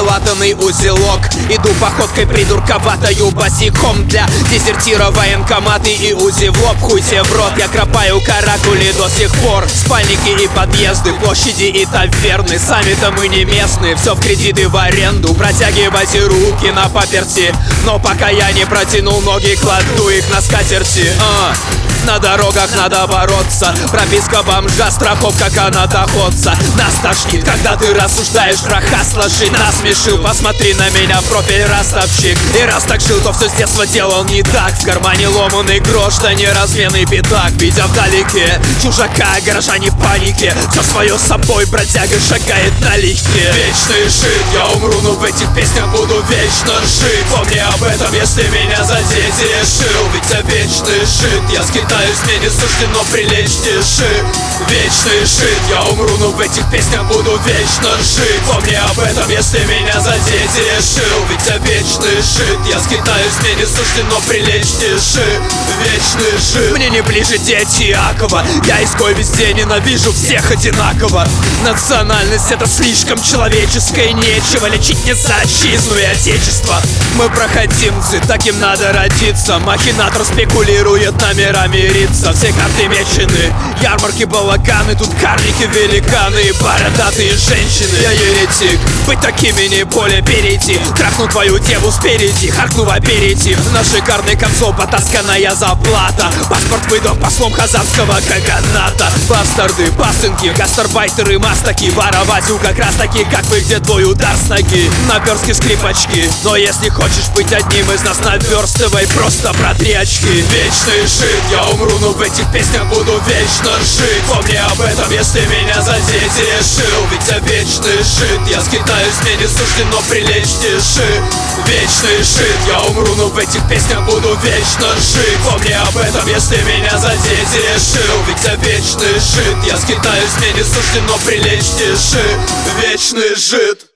залатанный узелок. Иду походкой придурковатою босиком. Для дезертира военкоматы и УЗИ в лоб. Хуй тебе в рот, я кропаю каракули до сих пор. Спальники и подъезды, площади и таверны. Сами-то мы не местные, все в кредит и в аренду. Протягивайте руки на паперти, но пока я не протянул ноги, кладу их на скатерти. На дорогах надо бороться. Прописка бомжа, страховка канатоходца. Нас тошнит, когда ты рассуждаешь про хасла-шит. Насмешил, посмотри на меня в профиль, ростовщик. И раз так жил, то все с детства делал не так. В кармане ломаный грош, да неразменный пятак. Видя вдалеке чужака, горожане в панике. Все свое с собой бродяга шагает налегке. Вечный шит, я умру, но в этих песнях буду вечно жить. Помни об этом, если меня задеть решил. Ведь я вечный шит, я скитаюсь, мне не суждено прилечь тиши. Вечный шит, я умру, но в этих песнях буду вечно жить. Помни об этом, если меня задеть решил. Ведь я вечный шит, я скитаюсь, мне не суждено прилечь тиши. Вечный шит. Мне не ближе дети Иакова, я изгой везде, ненавижу всех одинаково. Национальность — это слишком человеческое, нечего лечить не за отчизну и отечество. Мы проходимцы, таким надо родиться. Махинатор спекулирует номерами рица. Все карты мечены, ярмарки, балаганы. Тут карлики, великаны и бородатые женщины. Я еретик, быть такими не поле перейти. Трахну твою деву спереди, харкну в аперитив. На шикарный консол потасканная заплата. Паспорт выдох послом казанского каганата. Бастарды, пасынки, гастарбайтеры, мастаки. Воровать как раз таки, как вы, где твой удар с ноги. Наперстки, скрипочки. Но если хочешь быть одним из нас, наверстывай, просто протри очки. Вечный шит, я умру, но в этих песнях буду вечно жить. Помни об этом, если меня задеть решил. Ведь я вечный шит, я скитаюсь, мне не суждено прилечь тиши. Вечный шит, я умру, но в этих песнях буду вечно жить. Помни об этом, если меня задеть решил. Ведь я вечный шит, я скитаюсь, мне не суждено прилечь тиши. Вечный жид.